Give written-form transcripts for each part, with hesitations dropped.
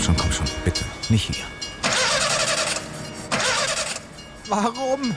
komm schon. Bitte, nicht hier. Warum?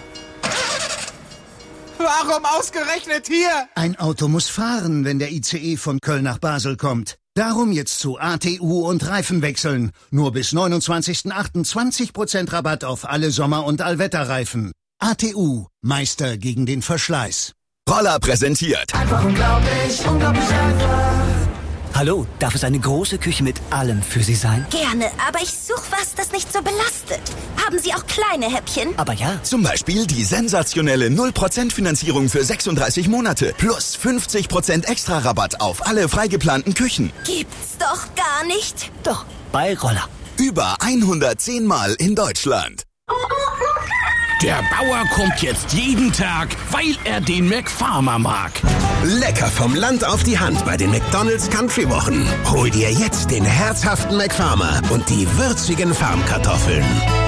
Warum ausgerechnet hier? Ein Auto muss fahren, wenn der ICE von Köln nach Basel kommt. Darum jetzt zu ATU und Reifen wechseln. Nur bis 29.08. 20% Rabatt auf alle Sommer- und Allwetterreifen. ATU, Meister gegen den Verschleiß. Roller präsentiert. Einfach unglaublich, unglaublich einfach. Hallo, darf es eine große Küche mit allem für Sie sein? Gerne, aber ich suche was, das nicht so belastet. Haben Sie auch kleine Häppchen? Aber ja. Zum Beispiel die sensationelle 0% Finanzierung für 36 Monate. Plus 50% extra Rabatt auf alle freigeplanten Küchen. Gibt's doch gar nicht. Doch, bei Roller. Über 110 Mal in Deutschland. Der Bauer kommt jetzt jeden Tag, weil er den McFarmer mag. Lecker vom Land auf die Hand bei den McDonald's Country Wochen. Hol dir jetzt den herzhaften McFarmer und die würzigen Farmkartoffeln.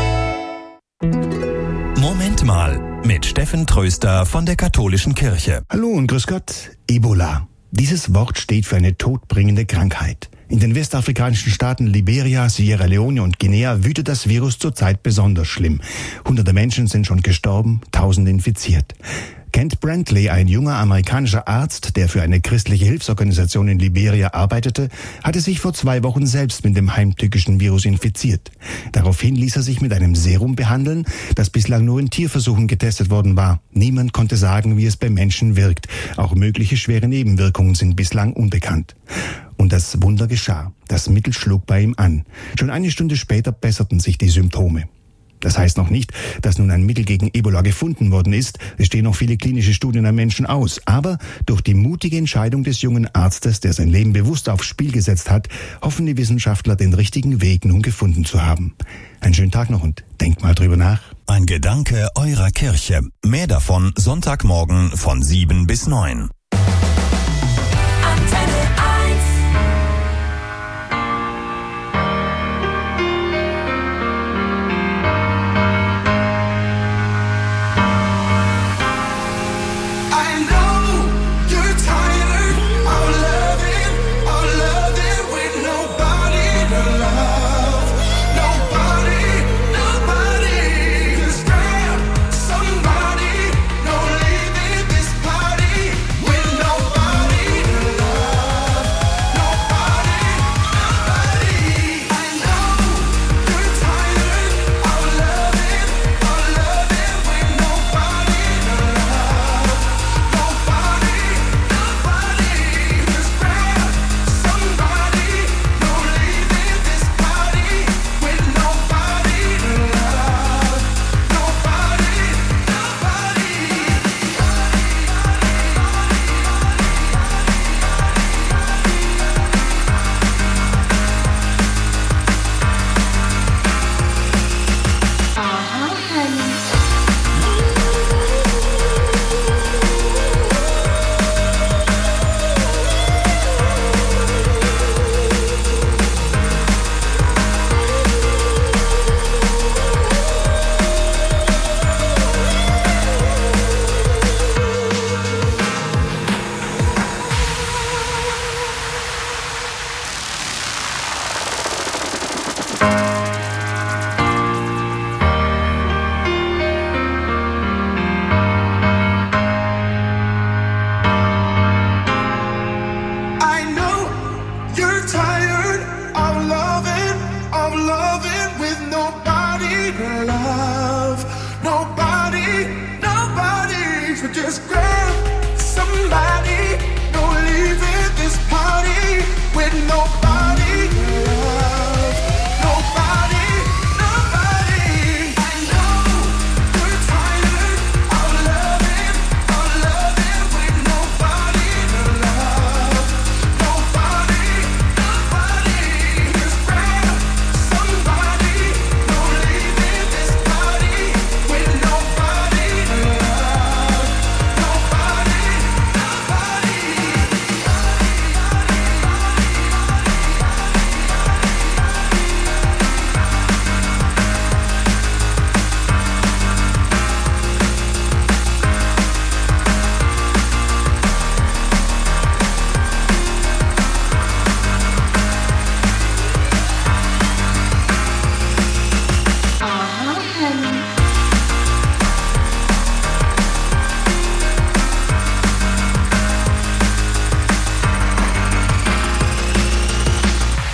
Moment mal mit Steffen Tröster von der Katholischen Kirche. Hallo und grüß Gott. Ebola. Dieses Wort steht für eine todbringende Krankheit. In den westafrikanischen Staaten Liberia, Sierra Leone und Guinea wütet das Virus zurzeit besonders schlimm. Hunderte Menschen sind schon gestorben, Tausende infiziert. Kent Brantley, ein junger amerikanischer Arzt, der für eine christliche Hilfsorganisation in Liberia arbeitete, hatte sich vor 2 Wochen selbst mit dem heimtückischen Virus infiziert. Daraufhin ließ er sich mit einem Serum behandeln, das bislang nur in Tierversuchen getestet worden war. Niemand konnte sagen, wie es bei Menschen wirkt. Auch mögliche schwere Nebenwirkungen sind bislang unbekannt. Und das Wunder geschah. Das Mittel schlug bei ihm an. Schon eine Stunde später besserten sich die Symptome. Das heißt noch nicht, dass nun ein Mittel gegen Ebola gefunden worden ist. Es stehen noch viele klinische Studien an Menschen aus. Aber durch die mutige Entscheidung des jungen Arztes, der sein Leben bewusst aufs Spiel gesetzt hat, hoffen die Wissenschaftler, den richtigen Weg nun gefunden zu haben. Einen schönen Tag noch und denkt mal drüber nach. Ein Gedanke eurer Kirche. Mehr davon Sonntagmorgen von 7 bis 9.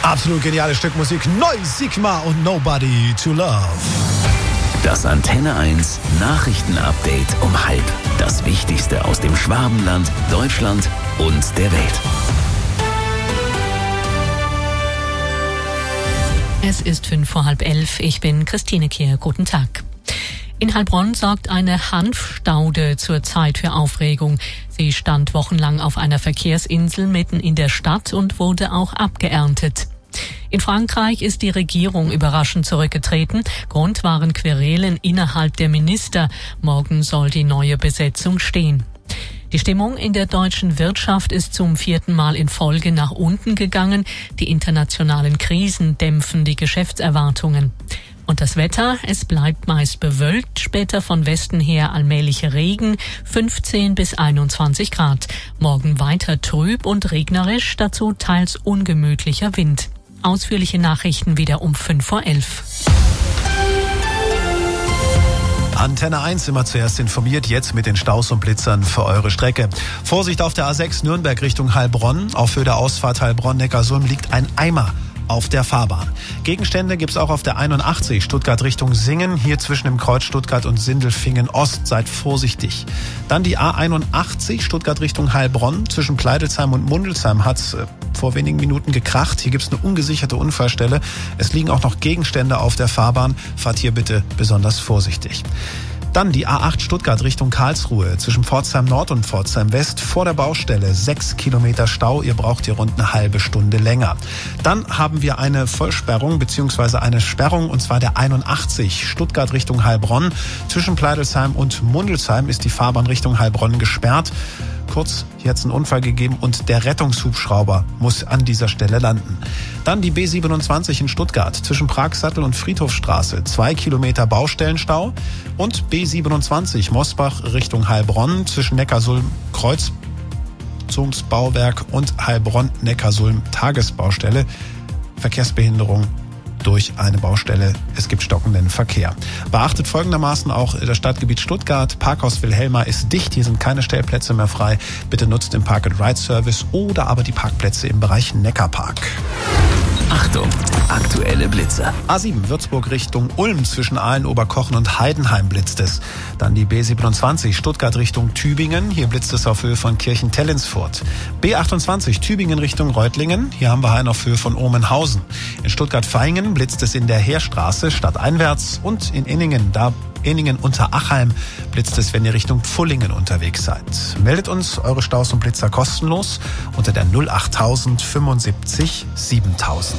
Absolut geniales Stück Musik. Neu Sigma und Nobody to Love. Das Antenne 1 Nachrichtenupdate um 12:30. Das Wichtigste aus dem Schwabenland, Deutschland und der Welt. Es ist 11:05. Ich bin Christine Kehr. Guten Tag. In Heilbronn sorgt eine Hanfstaude zurzeit für Aufregung. Sie stand wochenlang auf einer Verkehrsinsel mitten in der Stadt und wurde auch abgeerntet. In Frankreich ist die Regierung überraschend zurückgetreten. Grund waren Querelen innerhalb der Minister. Morgen soll die neue Besetzung stehen. Die Stimmung in der deutschen Wirtschaft ist zum 4. Mal in Folge nach unten gegangen. Die internationalen Krisen dämpfen die Geschäftserwartungen. Und das Wetter, es bleibt meist bewölkt, später von Westen her allmählicher Regen, 15 bis 21 Grad. Morgen weiter trüb und regnerisch, dazu teils ungemütlicher Wind. Ausführliche Nachrichten wieder um 5:11. Antenne 1 immer zuerst informiert, jetzt mit den Staus und Blitzern für eure Strecke. Vorsicht auf der A6 Nürnberg Richtung Heilbronn. Auf Höhe der Ausfahrt Heilbronn-Neckarsulm liegt ein Eimer auf der Fahrbahn. Gegenstände gibt's auch auf der 81 Stuttgart Richtung Singen, hier zwischen dem Kreuz Stuttgart und Sindelfingen Ost. Seid vorsichtig. Dann die A81 Stuttgart Richtung Heilbronn. Zwischen Pleidelsheim und Mundelsheim hat's vor wenigen Minuten gekracht. Hier gibt's eine ungesicherte Unfallstelle. Es liegen auch noch Gegenstände auf der Fahrbahn. Fahrt hier bitte besonders vorsichtig. Dann die A8 Stuttgart Richtung Karlsruhe. Zwischen Pforzheim Nord und Pforzheim West vor der Baustelle 6 Kilometer Stau. Ihr braucht hier rund eine halbe Stunde länger. Dann haben wir eine Vollsperrung bzw. eine Sperrung, und zwar der 81 Stuttgart Richtung Heilbronn. Zwischen Pleidelsheim und Mundelsheim ist die Fahrbahn Richtung Heilbronn gesperrt. Kurz, hier hat es einen Unfall gegeben und der Rettungshubschrauber muss an dieser Stelle landen. Dann die B27 in Stuttgart zwischen Pragsattel und Friedhofstraße. 2 Kilometer Baustellenstau. Und B27 Mosbach Richtung Heilbronn zwischen Neckarsulm Kreuzungsbauwerk und Heilbronn-Neckarsulm Tagesbaustelle. Verkehrsbehinderung durch eine Baustelle. Es gibt stockenden Verkehr. Beachtet folgendermaßen auch das Stadtgebiet Stuttgart. Parkhaus Wilhelma ist dicht. Hier sind keine Stellplätze mehr frei. Bitte nutzt den Park-and-Ride-Service oder aber die Parkplätze im Bereich Neckarpark. Achtung, aktuelle Blitzer. A7 Würzburg Richtung Ulm zwischen Aalen-Oberkochen und Heidenheim blitzt es. Dann die B27 Stuttgart Richtung Tübingen. Hier blitzt es auf Höhe von Kirchen-Tellinsfurt. B28 Tübingen Richtung Reutlingen. Hier haben wir einen auf Höhe von Omenhausen. In Stuttgart-Vaihingen blitzt es in der Heerstraße stadteinwärts. Und in Inningen, Inningen unter Achheim blitzt es, wenn ihr Richtung Pfullingen unterwegs seid. Meldet uns eure Staus und Blitzer kostenlos unter der 08000 75 7000.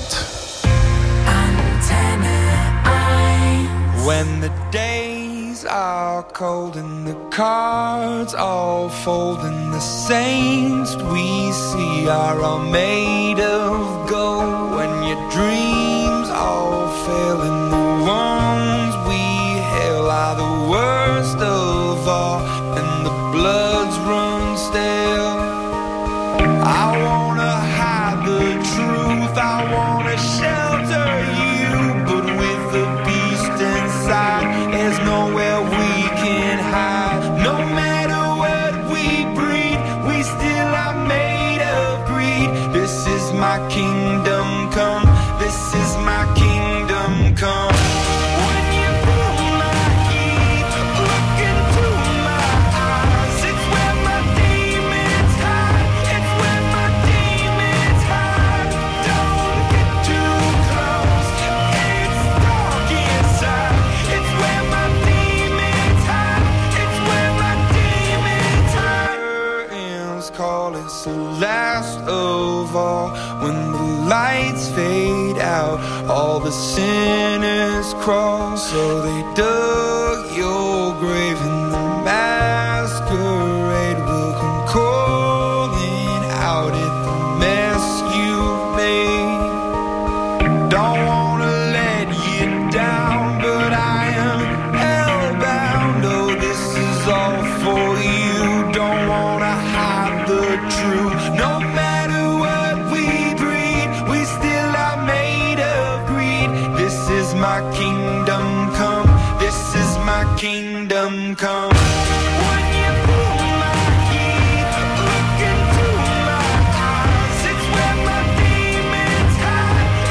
When the days are cold and the cards all fold and the saints we see are all made of gold, when your dreams all fail and the ones we hail are the worst of all and the bloods run stale. I wanna hide the truth, I wanna shelter you, but with the beast inside, there's nowhere we can hide. No matter what we breed, we still are made of greed. This is my kingdom come, this is my kingdom come. Last of all, when the lights fade out, all the sinners crawl. So they dug your grave and the masquerade will come calling out at the mess you made. Don't wanna let you down, but I am hellbound. Oh, this is all for you. Don't wanna hide the truth. No matter what we breed, we still are made of greed. This is my kingdom come, this is my kingdom come. When you pull my key, look into my eyes, it's where my demons hide,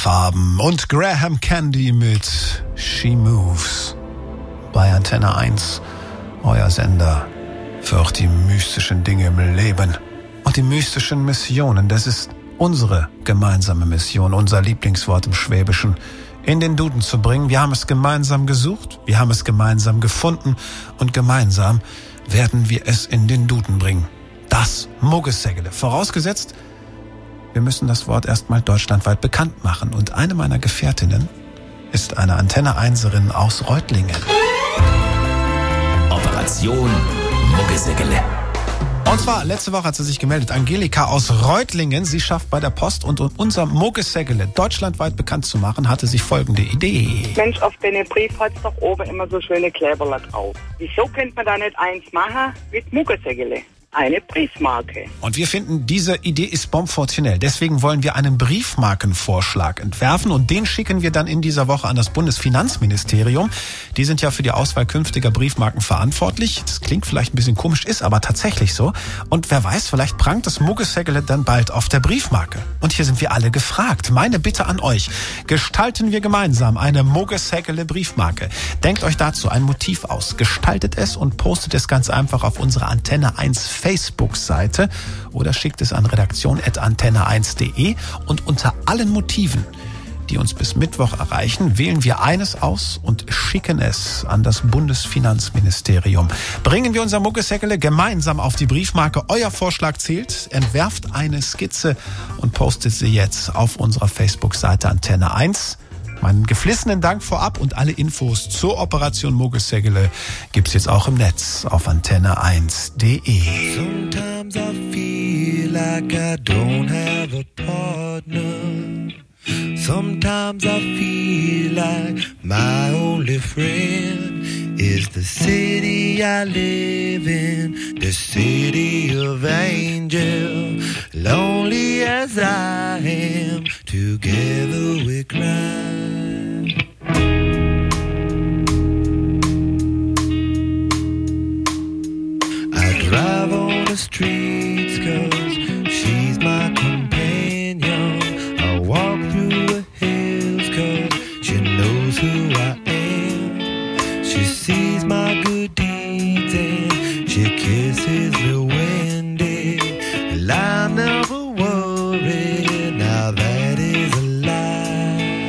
Farben und Graham Candy mit She Moves. Bei Antenne 1, euer Sender für auch die mystischen Dinge im Leben und die mystischen Missionen. Das ist unsere gemeinsame Mission, unser Lieblingswort im Schwäbischen, in den Duden zu bringen. Wir haben es gemeinsam gesucht, wir haben es gemeinsam gefunden und gemeinsam werden wir es in den Duden bringen. Das Muggesägele. Vorausgesetzt, wir müssen das Wort erstmal deutschlandweit bekannt machen. Und eine meiner Gefährtinnen ist eine Antenne 1erin aus Reutlingen. Operation Muggesägele. Und zwar, letzte Woche hat sie sich gemeldet, Angelika aus Reutlingen. Sie schafft bei der Post und um unser Muggesägele deutschlandweit bekannt zu machen, hatte sich folgende Idee. Mensch, auf den Brief hat's doch oben immer so schöne Kleberler drauf. Wieso könnte man da nicht eins machen mit Muggesägele? Eine Briefmarke. Und wir finden, diese Idee ist bombenfortunell. Deswegen wollen wir einen Briefmarkenvorschlag entwerfen und den schicken wir dann in dieser Woche an das Bundesfinanzministerium. Die sind ja für die Auswahl künftiger Briefmarken verantwortlich. Das klingt vielleicht ein bisschen komisch, ist aber tatsächlich so. Und wer weiß, vielleicht prangt das Muggesägele dann bald auf der Briefmarke. Und hier sind wir alle gefragt. Meine Bitte an euch, gestalten wir gemeinsam eine Muggesägele Briefmarke. Denkt euch dazu ein Motiv aus, gestaltet es und postet es ganz einfach auf unsere Antenne 1 Facebook-Seite oder schickt es an redaktion@antenne1.de und unter allen Motiven, die uns bis Mittwoch erreichen, wählen wir eines aus und schicken es an das Bundesfinanzministerium. Bringen wir unser Muggesägele gemeinsam auf die Briefmarke. Euer Vorschlag zählt. Entwerft eine Skizze und postet sie jetzt auf unserer Facebook-Seite Antenne 1. Meinen geflissenen Dank vorab und alle Infos zur Operation Muggesägele gibt's jetzt auch im Netz auf antenne1.de. Sometimes I feel like I don't have a partner. Sometimes I feel like my only friend is the city I live in, the city of angel. Lonely as I am, together we cry. I drive on the streets 'cause she's my companion. I walk through the hills 'cause she knows who I am. She sees my good deeds and she kisses me when I never worry, now that is a lie.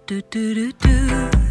du, du, du, du.